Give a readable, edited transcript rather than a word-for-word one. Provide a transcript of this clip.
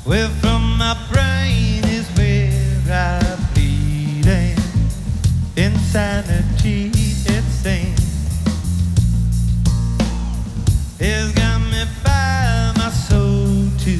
Where from my brain is where I bleed, and insanity it seems is gonna